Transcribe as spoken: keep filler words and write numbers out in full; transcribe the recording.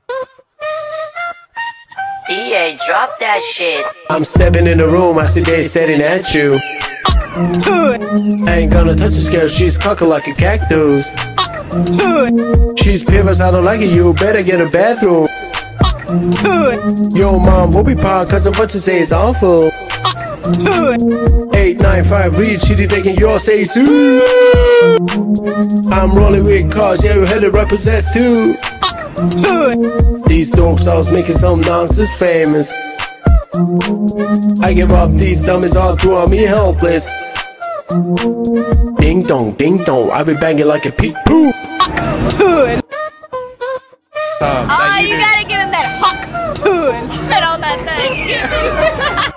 D A, drop that shit. I'm stepping in the room, I see they staring at you. I ain't gonna touch this girl, she's cocked like a cactus. She's pivots, I don't like it, you better get a bathroom. Yo mom, whoopie pie, cause of what you say is awful. eight nine five reach, she taking your say soon. I'm rolling with cars, yeah, you had to represent too. These dope songs making some nonsense famous. I give up, these dummies all through me helpless. Ding dong, ding dong, I be banging like a pig poo. Oh, you gotta give him that huck and spit on that thing.